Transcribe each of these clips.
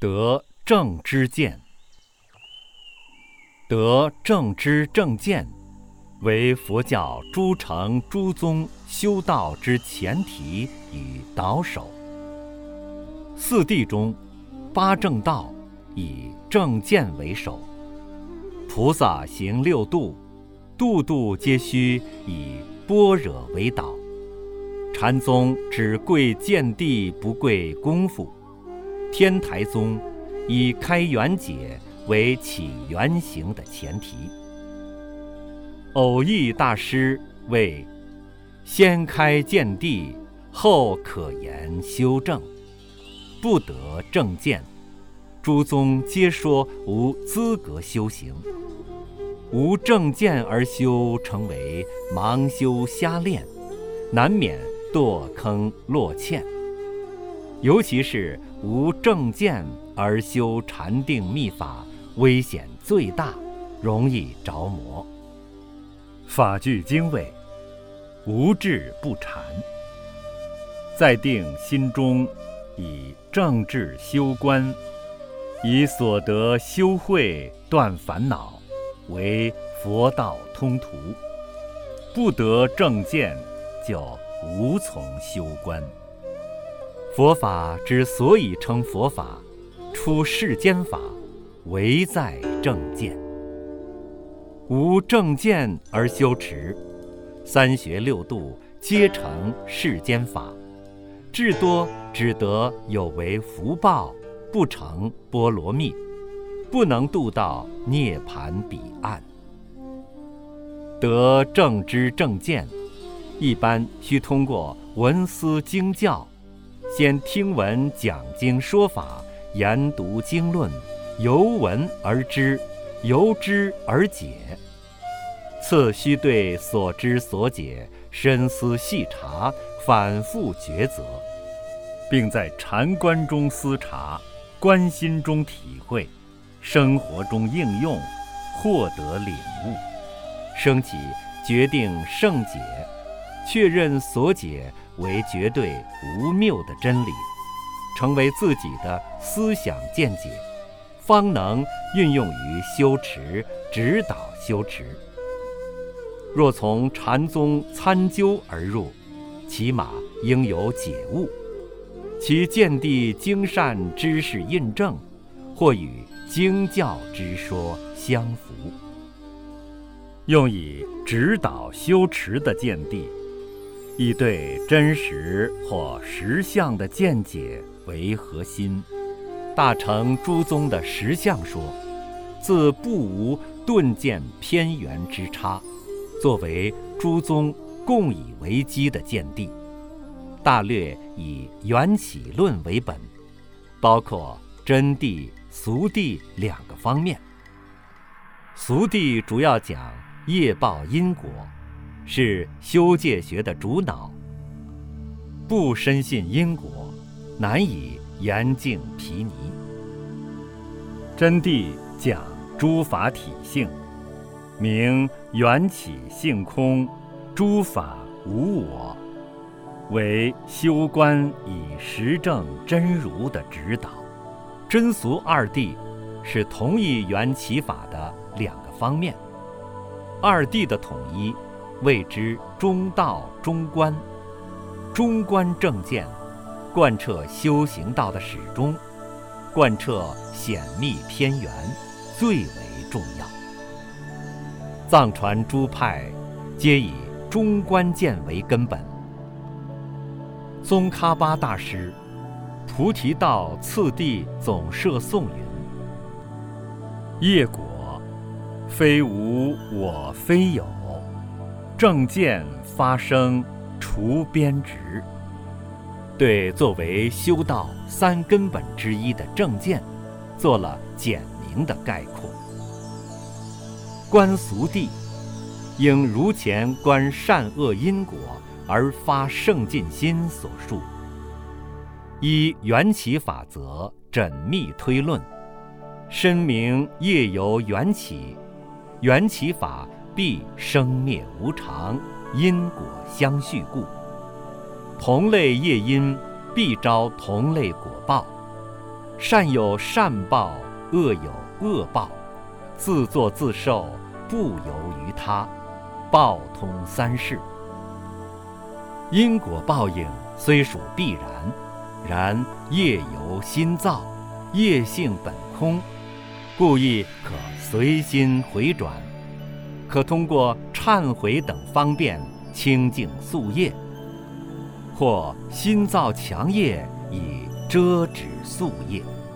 得正知见。得正知正见，为佛教诸乘诸宗修道之前提与导首。四谛中，八正道以正见为首。菩萨行六度，度度皆须以般若为导。禅宗只贵见地，不贵功夫。天台宗以开圆解为起圆行的前提。偶益大师谓：先开见地，后可言修正。不得正见，诸宗皆说无资格修行。无正见而修，成为盲修瞎练，难免堕坑落堑。尤其是无正见而修禅定密法，危险最大，容易着魔。法句经谓：无智不禅。在定心中，以正智修观，以所得修慧断烦恼，为佛道通途。不得正见，就无从修观。佛法之所以称佛法，出世间法，唯在正见。无正见而修持，三学六度皆成世间法，至多只得有为福报，不成波罗蜜，不能渡到涅槃彼岸。得正知正见，一般需通过闻思经教，先听闻讲经说法，研读经论，由闻而知，由知而解。次须对所知所解深思细察，反复抉择，并在禅观中思察，观心中体会，生活中应用，获得领悟，升起决定胜解，确认所解为绝对无谬的真理，成为自己的思想见解，方能运用于修持，指导修持。若从禅宗参究而入，起码应有解悟，其见地经善知识印证，或与经教之说相符。用以指导修持的见地，以对真实或实相的见解为核心，大乘诸宗的实相说，自不无顿见偏圆之差，作为诸宗共以为基的见地。大略以缘起论为本，包括真谛、俗谛两个方面。俗谛主要讲业报因果，是修戒学的主脑。不深信因果，难以严净毗尼。真谛讲诸法体性，名缘起性空，诸法无我，为修观以实证真如的指导。真俗二谛是同一缘起法的两个方面，二谛的统一谓之中道中观。中观正见，贯彻修行道的始终，贯彻显密偏圆，最为重要。藏传诸派皆以中观见为根本。宗喀巴大师《菩提道次第总摄颂》云：业果非无我非有，正见发生除边执。对作为修道三根本之一的正见做了简明的概括。观俗谛，应如前观善恶因果而发圣尽心所述。依缘起法则缜密推论，深明业由缘起，缘起法必生灭无常，因果相续故。同类业因必招同类果报， 善有善报，恶有恶报，自作自受，不由于他，报通三世。因果报应虽属必然，然业由心造，业性本空，故亦可随心回转，可通过忏悔等方便清净宿业，或心造强业以遮止宿业。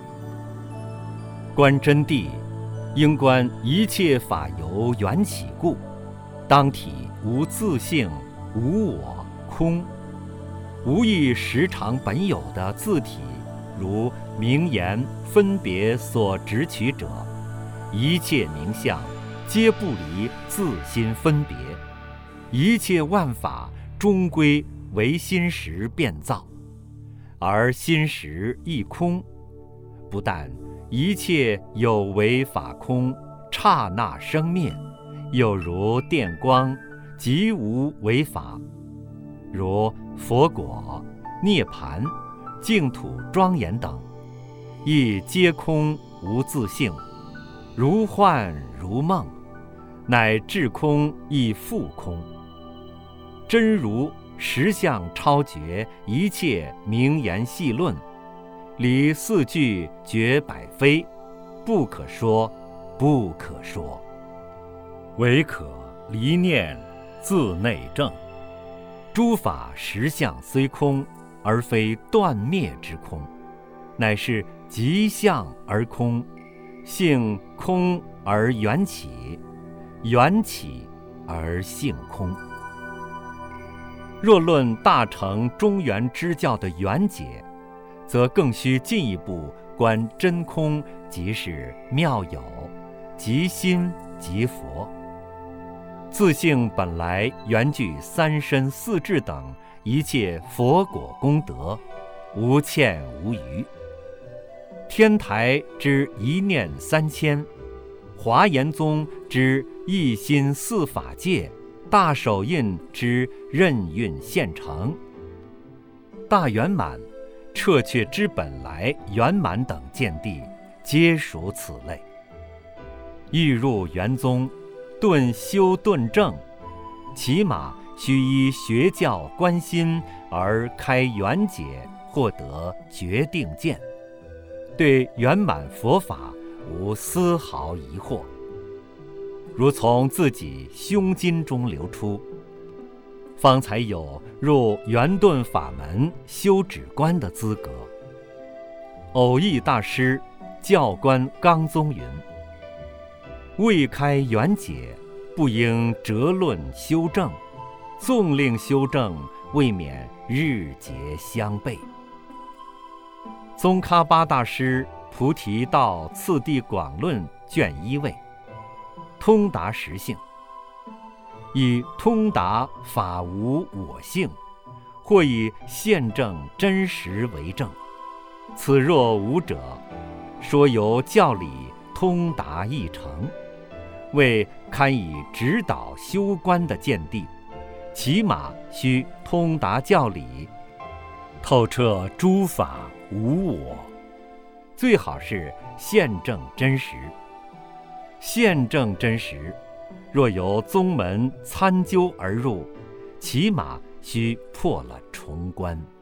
观真谛，应观一切法由缘起故，当体无自性，无我空，无一实常本有的自体，如名言分别所执取者，一切名相皆不离自心分别，一切万法终归为心识变造，而心识亦空。不但一切有为法空，刹那生灭，有如电光，即无为法，如佛果、涅盘、净土庄严等，亦皆空无自性，如幻如梦，乃至空亦复空。真如实相超绝一切名言细论，离四句绝百非，不可说，不可说。唯可离念自内证。诸法实相虽空，而非断灭之空，乃是即相而空，性空而缘起，缘起而性空。若论大乘中原之教的缘解，则更需进一步观真空，即是妙有，即心即佛。自性本来原具三身四智等一切佛果功德，无欠无余。天台之一念三千，华严宗之一心四法界，大手印之任运现成，大圆满、彻却之本来圆满等见地，皆属此类。欲入圆宗，顿修顿正，起码须依学教观心而开圆解，获得决定见，对圆满佛法无丝毫疑惑，如从自己胸襟中流出，方才有入圆顿法门修止观的资格。偶益大师教官纲宗云：未开圆解，不应折论修正，纵令修正，未免日结相悖。宗喀巴大师菩提道次第广论卷1位，通达实性，以通达法无我性，或以现证真实为证。此若无者，说由教理通达一成，为堪以指导修观的见地，起码须通达教理，透彻诸法无我，最好是现证真实。现证真实，若由宗门参究而入，起码须破了重关。